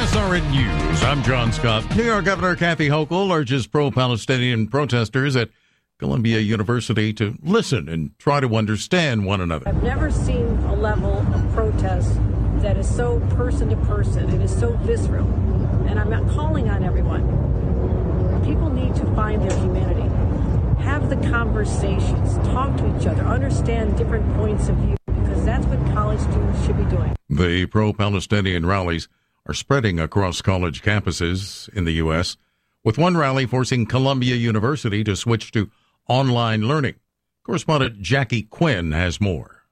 SRN News, I'm John Scott. New York Governor Kathy Hochul urges pro-Palestinian protesters at Columbia University to listen and try to understand one another. I've never seen a level of protest that is so person to person. It is so visceral. And I'm not calling on everyone. People need to find their humanity. Have the conversations. Talk to each other. Understand different points of view, because that's what college students should be doing. The pro-Palestinian rallies are spreading across college campuses in the U.S., with one rally forcing Columbia University to switch to online learning. Correspondent Jackie Quinn has more.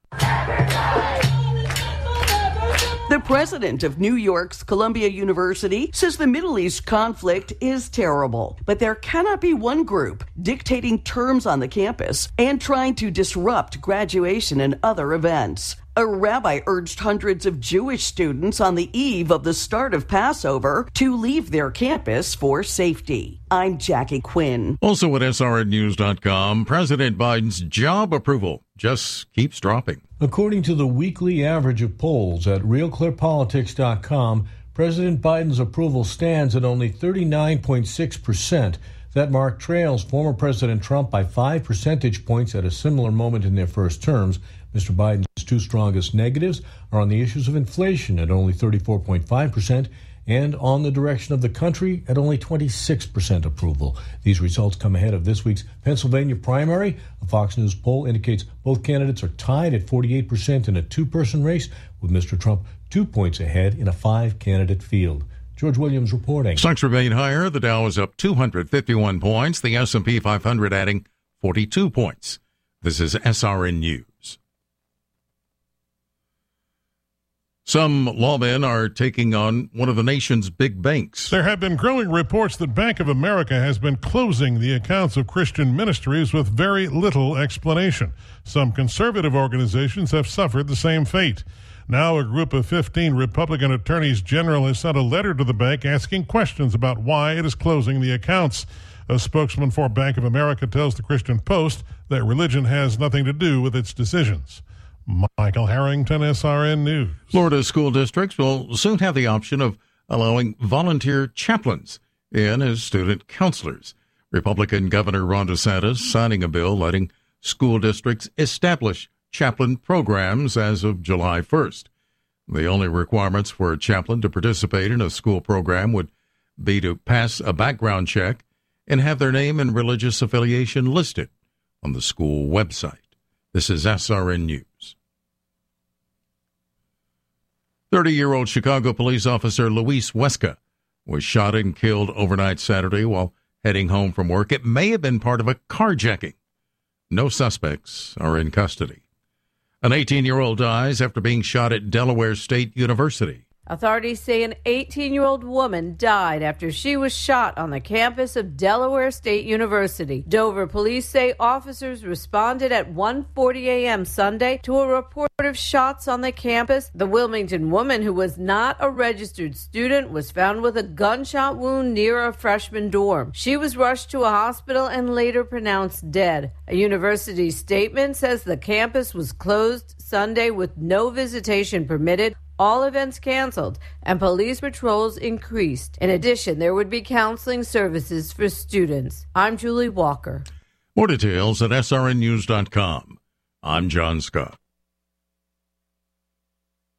The president of New York's Columbia University says the Middle East conflict is terrible, but there cannot be one group dictating terms on the campus and trying to disrupt graduation and other events. A rabbi urged hundreds of Jewish students on the eve of the start of Passover to leave their campus for safety. I'm Jackie Quinn. Also at SRNnews.com, President Biden's job approval just keeps dropping. According to the weekly average of polls at RealClearPolitics.com, President Biden's approval stands at only 39.6%. That mark trails former President Trump by 5 percentage points at a similar moment in their first terms. Mr. Biden's two strongest negatives are on the issues of inflation at only 34.5% and on the direction of the country at only 26% approval. These results come ahead of this week's Pennsylvania primary. A Fox News poll indicates both candidates are tied at 48% in a two-person race, with Mr. Trump 2 points ahead in a 5-candidate field. George Williams reporting. Stocks remain higher. The Dow is up 251 points. The S&P 500 adding 42 points. This is SRN News. Some lawmen are taking on one of the nation's big banks. There have been growing reports that Bank of America has been closing the accounts of Christian ministries with very little explanation. Some conservative organizations have suffered the same fate. Now a group of 15 Republican attorneys general has sent a letter to the bank asking questions about why it is closing the accounts. A spokesman for Bank of America tells the Christian Post that religion has nothing to do with its decisions. Michael Harrington, SRN News. Florida school districts will soon have the option of allowing volunteer chaplains in as student counselors. Republican Governor Ron DeSantis signing a bill letting school districts establish chaplain programs as of July 1st. The only requirements for a chaplain to participate in a school program would be to pass a background check and have their name and religious affiliation listed on the school website. This is SRN News. 30-year-old Chicago police officer Luis Huesca was shot and killed overnight Saturday while heading home from work. It may have been part of a carjacking. No suspects are in custody. An 18-year-old dies after being shot at Delaware State University. Authorities say an 18-year-old woman died after she was shot on the campus of Delaware State University. Dover police say officers responded at 1:40 a.m. Sunday to a report of shots on the campus. The Wilmington woman, who was not a registered student, was found with a gunshot wound near a freshman dorm. She was rushed to a hospital and later pronounced dead. A university statement says the campus was closed Sunday with no visitation permitted, all events canceled, and police patrols increased. In addition, there would be counseling services for students. I'm Julie Walker. More details at srnnews.com. I'm John Scott.